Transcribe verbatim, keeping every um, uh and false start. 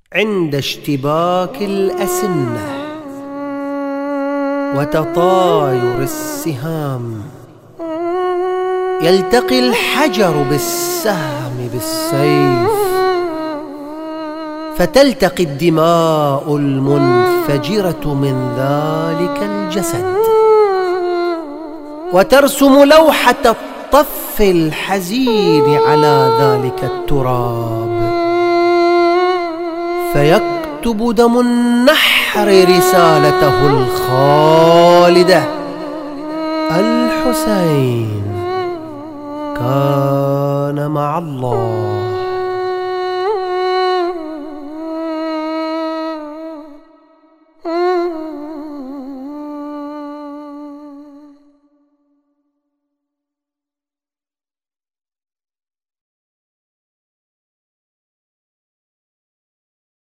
عند اشتباك الأسنة وتطاير السهام يلتقي الحجر بالسهم بالسيف، فتلتقي الدماء المنفجرة من ذلك الجسد وترسم لوحة الطف الحزين على ذلك التراب، فيكتب دم النحر رسالته الخالدة: الحسين كان مع الله.